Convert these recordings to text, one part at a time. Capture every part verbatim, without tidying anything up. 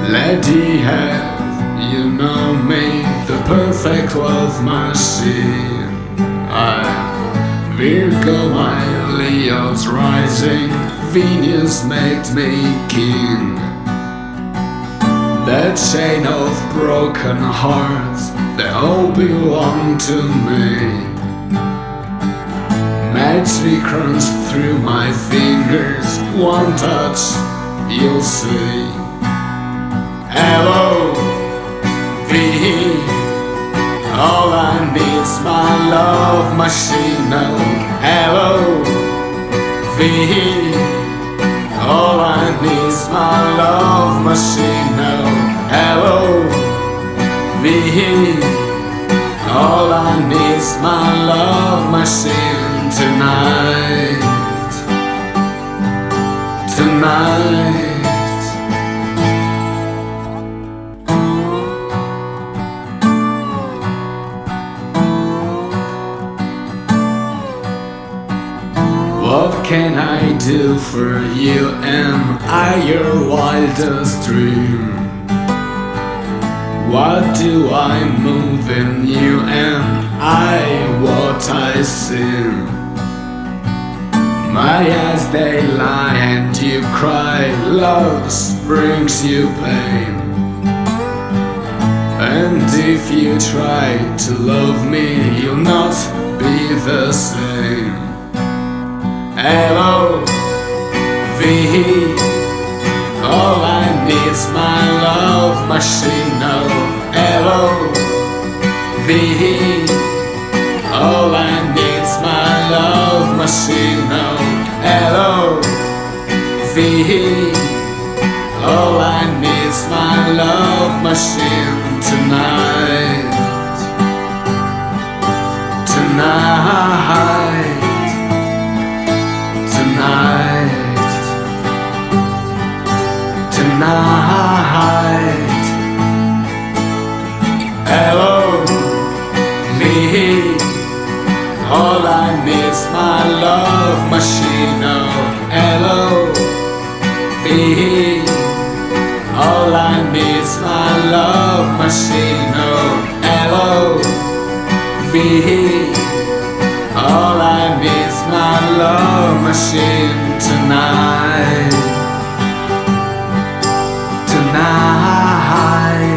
Lady, have you know me, the perfect love machine? I'm Virgo, my Leo's rising, Venus made me king. That chain of broken hearts, they all belong to me. Magic runs through my fingers, one touch, you'll see. Hello, V, all I need's my love machine. Oh, hello, V, all I need's my love machine. Oh, hello, V, all I need's my love machine tonight, tonight. What can I do for you? Am I your wildest dream? What do I move in you? Am I what I see? My eyes they lie and you cry, love brings you pain. And if you try to love me, you'll not be the same. Hello, V, all I need's my love machine. Oh, hello, V, all I need's my love machine. Oh, hello, V, all I need's my love machine tonight, tonight. Tonight, tonight. Hello, me. All I need's my love machine. Oh, hello, me. All I need's my love machine. Oh, hello, me. All I need's my love machine tonight, tonight,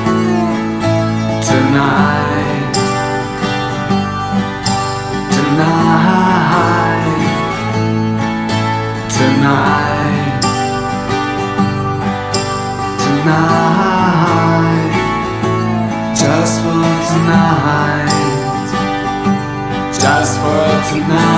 tonight, tonight, tonight, tonight, just for tonight. Just for tonight.